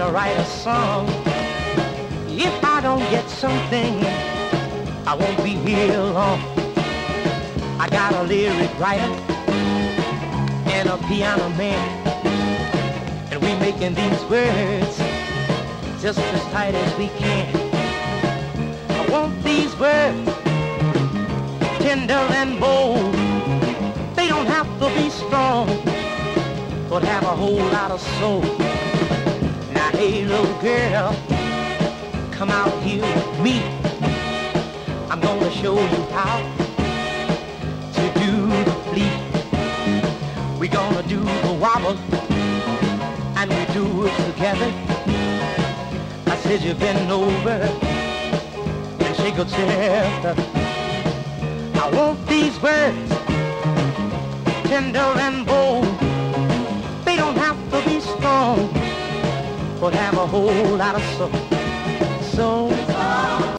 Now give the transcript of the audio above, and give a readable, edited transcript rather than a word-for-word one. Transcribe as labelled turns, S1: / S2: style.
S1: to write a song. If I don't get something, I won't be here long. I got a lyric writer and a piano man, and we making these words just as tight as we can. I want these words tender and bold. They don't have to be strong, but have a whole lot of soul. Now, hey, little girl, come out here with me. I'm gonna show you how to do the fleet. We're gonna do the wobble, and we do it together. I said you bend over and shake a chest. I want these words tender and bold. They don't have to be strong, but have a whole lot of soul. So